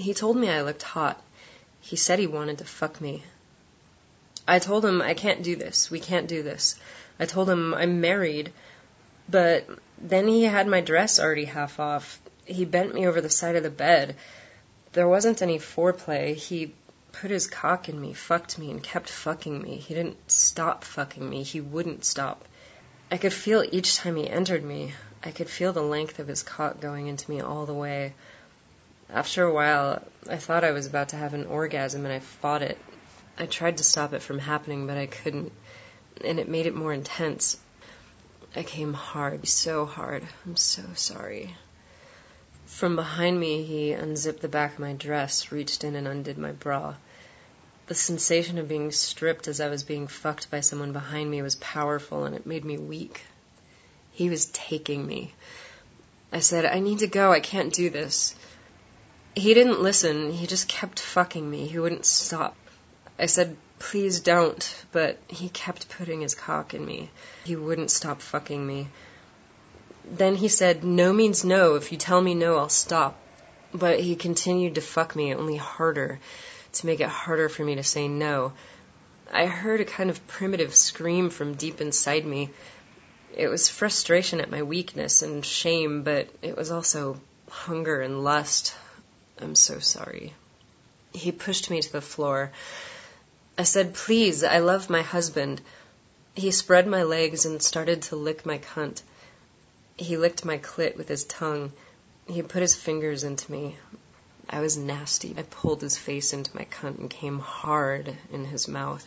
He told me I looked hot. He said he wanted to fuck me. I told him I can't do this. We can't do this. I told him I'm married, but then he had my dress already half off. He bent me over the side of the bed. There wasn't any foreplay. He put his cock in me, fucked me, and kept fucking me. He didn't stop fucking me. He wouldn't stop. I could feel each time he entered me. I could feel the length of his cock going into me all the way. After a while, I thought I was about to have an orgasm, and I fought it. I tried to stop it from happening, but I couldn't, and it made it more intense. I came hard, so hard. I'm so sorry. From behind me, he unzipped the back of my dress, reached in and undid my bra. The sensation of being stripped as I was being fucked by someone behind me was powerful, and it made me weak. He was taking me. I said, I need to go. I can't do this. He didn't listen. He just kept fucking me. He wouldn't stop. I said, please don't, but he kept putting his cock in me. He wouldn't stop fucking me. Then he said, no means no. If you tell me no, I'll stop. But he continued to fuck me, only harder, to make it harder for me to say no. I heard a kind of primitive scream from deep inside me. It was frustration at my weakness and shame, but it was also hunger and lust. I'm so sorry. He pushed me to the floor. I said, please, I love my husband. He spread my legs and started to lick my cunt. He licked my clit with his tongue. He put his fingers into me. I was nasty. I pulled his face into my cunt and came hard in his mouth.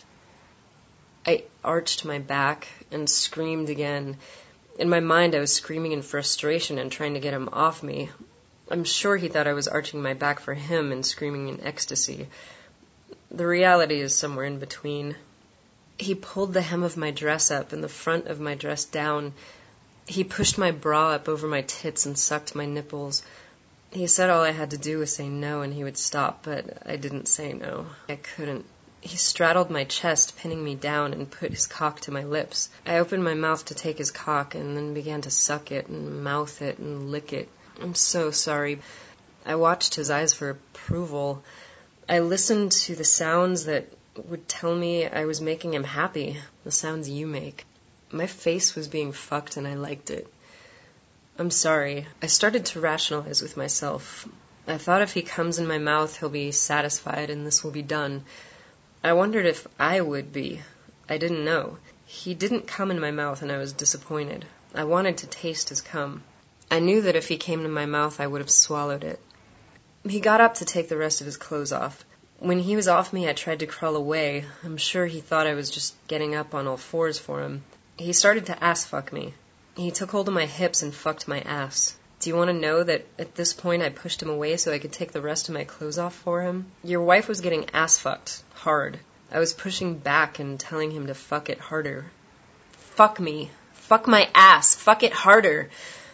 I arched my back and screamed again. In my mind, I was screaming in frustration and trying to get him off me. I'm sure he thought I was arching my back for him and screaming in ecstasy. The reality is somewhere in between. He pulled the hem of my dress up and the front of my dress down. He pushed my bra up over my tits and sucked my nipples. He said all I had to do was say no and he would stop, but I didn't say no. I couldn't. He straddled my chest, pinning me down, and put his cock to my lips. I opened my mouth to take his cock and then began to suck it and mouth it and lick it. I'm so sorry. I watched his eyes for approval. I listened to the sounds that would tell me I was making him happy, the sounds you make. My face was being fucked and I liked it. I'm sorry. I started to rationalize with myself. I thought if he comes in my mouth, he'll be satisfied and this will be done. I wondered if I would be. I didn't know. He didn't come in my mouth and I was disappointed. I wanted to taste his cum. I knew that if he came to my mouth, I would have swallowed it. He got up to take the rest of his clothes off. When he was off me, I tried to crawl away. I'm sure he thought I was just getting up on all fours for him. He started to ass fuck me. He took hold of my hips and fucked my ass. Do you want to know that at this point I pushed him away so I could take the rest of my clothes off for him? Your wife was getting ass fucked. Hard. I was pushing back and telling him to fuck it harder. Fuck me. Fuck my ass. Fuck it harder.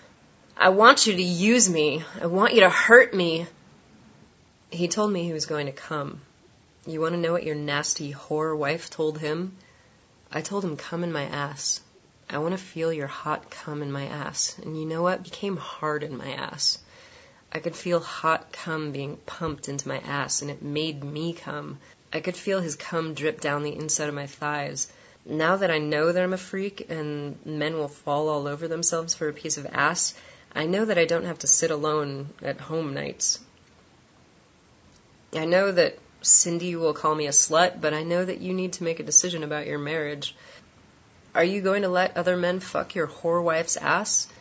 I want you to use me. I want you to hurt me. He told me he was going to come. You want to know what your nasty whore wife told him? I told him, come in my ass. I want to feel your hot cum in my ass. And you know what? It became hard in my ass. I could feel hot cum being pumped into my ass, and it made me cum. I could feel his cum drip down the inside of my thighs. Now that I know that I'm a freak and men will fall all over themselves for a piece of ass, I know that I don't have to sit alone at home nights. I know that Cindy will call me a slut, but I know that you need to make a decision about your marriage. Are you going to let other men fuck your whore wife's ass?